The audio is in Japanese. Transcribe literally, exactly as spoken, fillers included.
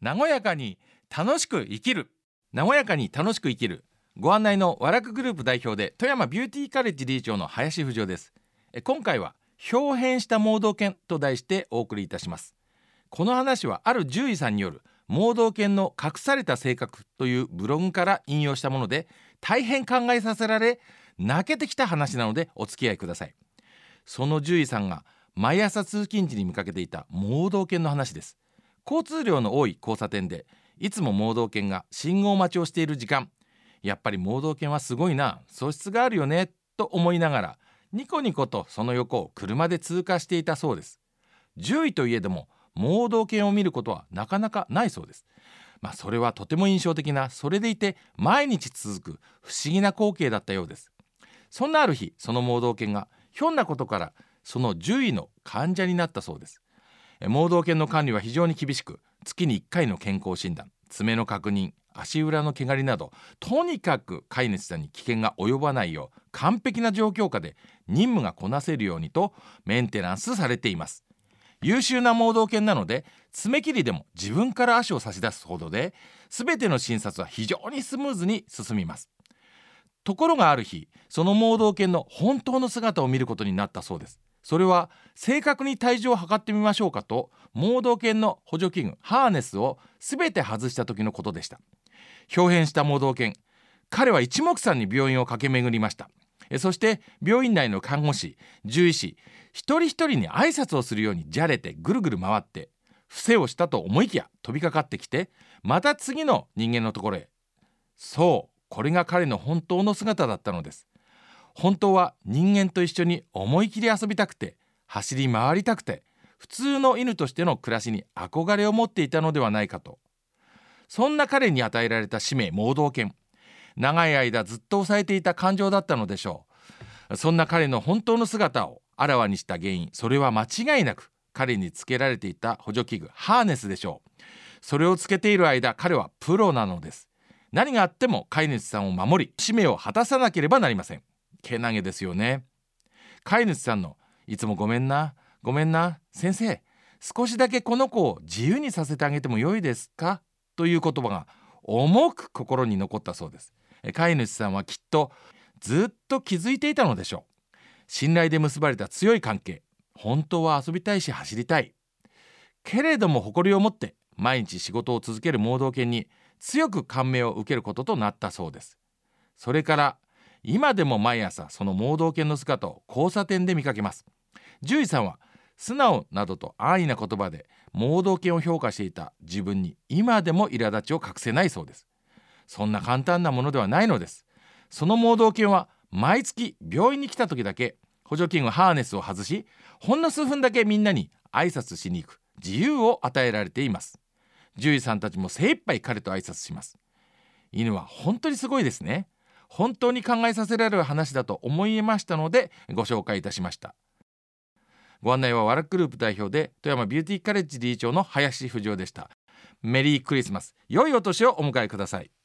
和やかに楽しく生きる。和やかに楽しく生きる。ご案内の和楽グループ代表で富山ビューティーカレッジ理事長の林富士です。え今回は表変した盲導犬と題してお送りいたします。この話はある獣医さんによる盲導犬の隠された性格というブログから引用したもので、大変考えさせられ泣けてきた話なのでお付き合いください。その獣医さんが毎朝通勤時に見かけていた盲導犬の話です。交通量の多い交差点でいつも盲導犬が信号待ちをしている時間、やっぱり盲導犬はすごいな、素質があるよねと思いながらニコニコとその横を車で通過していたそうです。獣医といえども盲導犬を見ることはなかなかないそうです。まあ、それはとても印象的な、それでいて毎日続く不思議な光景だったようです。そんなある日、その盲導犬がひょんなことからその獣医の患者になったそうです。盲導犬の管理は非常に厳しく、月にいっかいの健康診断、爪の確認、足裏の毛刈りなど、とにかく飼い主さんに危険が及ばないよう完璧な状況下で任務がこなせるようにとメンテナンスされています。優秀な盲導犬なので爪切りでも自分から足を差し出すほどで、全ての診察は非常にスムーズに進みます。ところがある日、その盲導犬の本当の姿を見ることになったそうです。それは正確に体重を測ってみましょうかと盲導犬の補助器具ハーネスを全て外した時のことでした。表変した盲導犬、彼は一目散に病院を駆け巡りました。えそして病院内の看護師、獣医師一人一人に挨拶をするようにじゃれてぐるぐる回って伏せをしたと思いきや飛びかかってきて、また次の人間のところへ。そう、これが彼の本当の姿だったのです。本当は人間と一緒に思い切り遊びたくて、走り回りたくて、普通の犬としての暮らしに憧れを持っていたのではないかと。そんな彼に与えられた使命、盲導犬、長い間ずっと抑えていた感情だったのでしょう。そんな彼の本当の姿をあらわにした原因、それは間違いなく彼につけられていた補助器具ハーネスでしょう。それをつけている間、彼はプロなのです。何があっても飼い主さんを守り、使命を果たさなければなりません。けなげですよね。飼い主さんのいつもごめんなごめんな先生、少しだけこの子を自由にさせてあげてもよいですかという言葉が重く心に残ったそうです。飼い主さんはきっとずっと気づいていたのでしょう。信頼で結ばれた強い関係、本当は遊びたいし走りたいけれども誇りを持って毎日仕事を続ける盲導犬に強く感銘を受けることとなったそうです。それから今でも毎朝その盲導犬の姿を交差点で見かけます。獣医さんは素直などと安易な言葉で盲導犬を評価していた自分に今でも苛立ちを隠せないそうです。そんな簡単なものではないのです。その盲導犬は毎月病院に来た時だけ補助器具ハーネスを外し、ほんの数分だけみんなに挨拶しに行く自由を与えられています。獣医さんたちも精一杯彼と挨拶します。犬は本当にすごいですね。本当に考えさせられる話だと思いましたのでご紹介いたしました。ご案内はワラクグループ代表で富山ビューティーカレッジ理事長の林富士でした。メリークリスマス、良いお年をお迎えください。